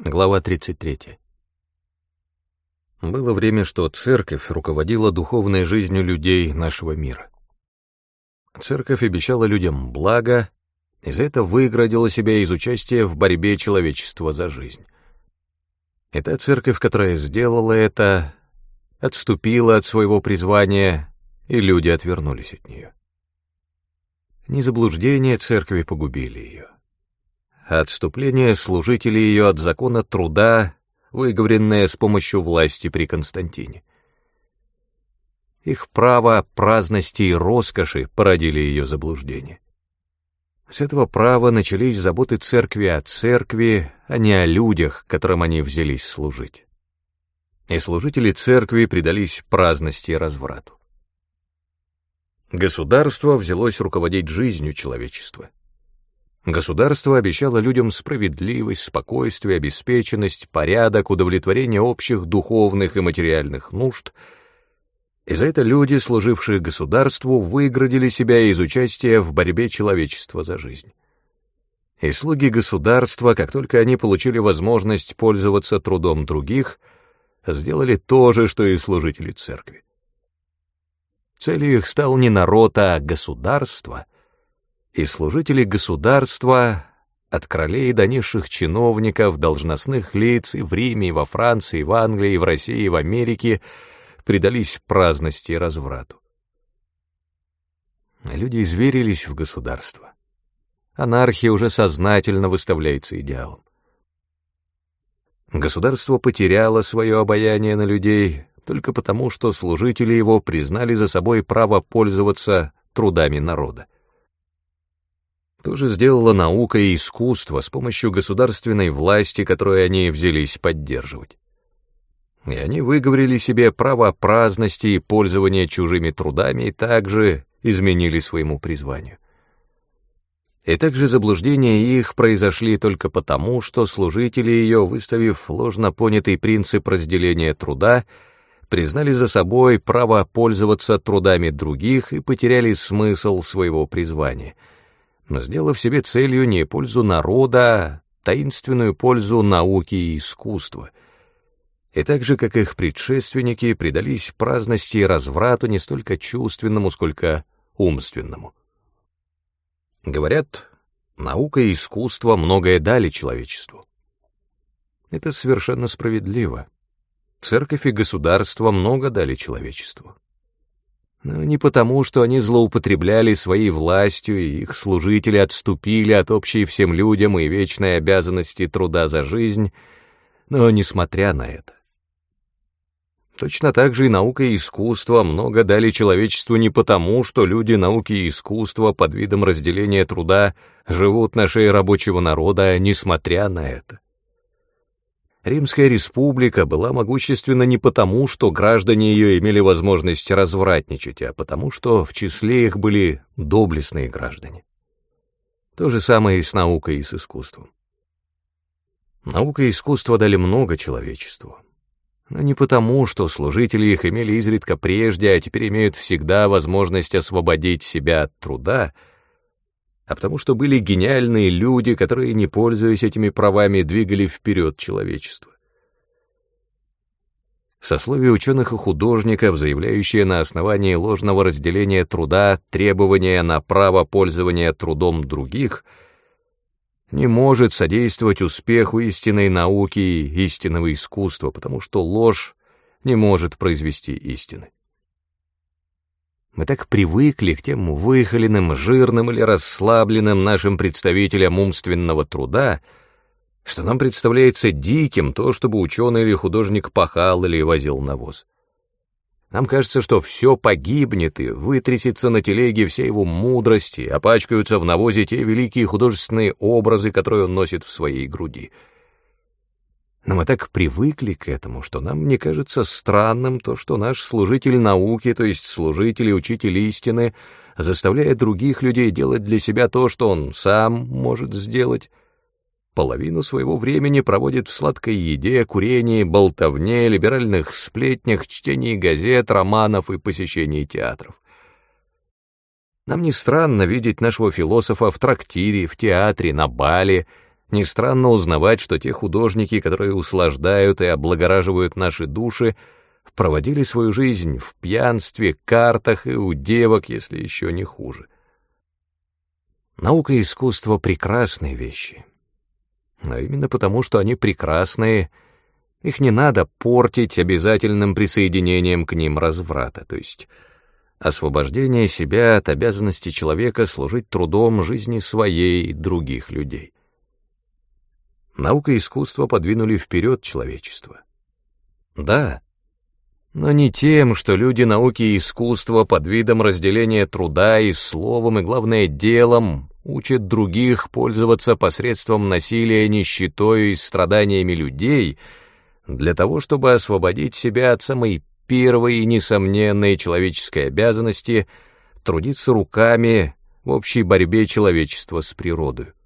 Глава 33. Было время, что церковь руководила духовной жизнью людей нашего мира. Церковь обещала людям благо, и за это выградила себя из участия в борьбе человечества за жизнь. И та церковь, которая сделала это, отступила от своего призвания, и люди отвернулись от нее. Не заблуждения церкви погубили ее, а отступление служителей ее от закона труда, выговоренное с помощью власти при Константине. Их право праздности и роскоши породили ее заблуждение. С этого права начались заботы церкви о церкви, а не о людях, которым они взялись служить. И служители церкви предались праздности и разврату. Государство взялось руководить жизнью человечества. Государство обещало людям справедливость, спокойствие, обеспеченность, порядок, удовлетворение общих духовных и материальных нужд, и за это люди, служившие государству, выградили себя из участия в борьбе человечества за жизнь. И слуги государства, как только они получили возможность пользоваться трудом других, сделали то же, что и служители церкви. Целью их стал не народ, а государство, и служители государства, от королей до низших чиновников, должностных лиц и в Риме, и во Франции, и в Англии, и в России, и в Америке, предались праздности и разврату. Люди изверились в государство. Анархия уже сознательно выставляется идеалом. Государство потеряло свое обаяние на людей только потому, что служители его признали за собой право пользоваться трудами народа. То же сделала наука и искусство с помощью государственной власти, которую они взялись поддерживать. И они выговорили себе право праздности и пользования чужими трудами и также изменили своему призванию. И также заблуждения их произошли только потому, что служители ее, выставив ложно понятый принцип разделения труда, признали за собой право пользоваться трудами других и потеряли смысл своего призвания, сделав себе целью не пользу народа, а таинственную пользу науки и искусства. И так же, как их предшественники, предались праздности и разврату не столько чувственному, сколько умственному. Говорят, наука и искусство многое дали человечеству. Это совершенно справедливо. Церковь и государство много дали человечеству. Но не потому, что они злоупотребляли своей властью, и их служители отступили от общей всем людям и вечной обязанности труда за жизнь, но несмотря на это. Точно так же и наука и искусство много дали человечеству не потому, что люди науки и искусства под видом разделения труда живут на шее рабочего народа, несмотря на это. Римская республика была могущественна не потому, что граждане ее имели возможность развратничать, а потому, что в числе их были доблестные граждане. То же самое и с наукой, и с искусством. Наука и искусство дали много человечеству. Но не потому, что служители их имели изредка прежде, а теперь имеют всегда возможность освободить себя от труда, а потому что были гениальные люди, которые, не пользуясь этими правами, двигали вперед человечество. Сословие ученых и художников, заявляющие на основании ложного разделения труда требования на право пользования трудом других, не может содействовать успеху истинной науки и истинного искусства, потому что ложь не может произвести истины. Мы так привыкли к тем выхоленным, жирным или расслабленным нашим представителям умственного труда, что нам представляется диким то, чтобы ученый или художник пахал или возил навоз. Нам кажется, что все погибнет и вытрясется на телеге вся его мудрость, и опачкаются в навозе те великие художественные образы, которые он носит в своей груди. Но мы так привыкли к этому, что нам не кажется странным то, что наш служитель науки, то есть служитель и учитель истины, заставляет других людей делать для себя то, что он сам может сделать, половину своего времени проводит в сладкой еде, курении, болтовне, либеральных сплетнях, чтении газет, романов и посещении театров. Нам не странно видеть нашего философа в трактире, в театре, на бале, Не странно узнавать, что те художники, которые услаждают и облагораживают наши души, проводили свою жизнь в пьянстве, картах и у девок, если еще не хуже. Наука и искусство — прекрасные вещи. Но именно потому, что они прекрасные, их не надо портить обязательным присоединением к ним разврата, то есть освобождение себя от обязанности человека служить трудом жизни своей и других людей. Наука и искусство подвинули вперед человечество. Да, но не тем, что люди науки и искусства под видом разделения труда и словом, и, главное, делом учат других пользоваться посредством насилия, нищетой и страданиями людей для того, чтобы освободить себя от самой первой и несомненной человеческой обязанности трудиться руками в общей борьбе человечества с природой.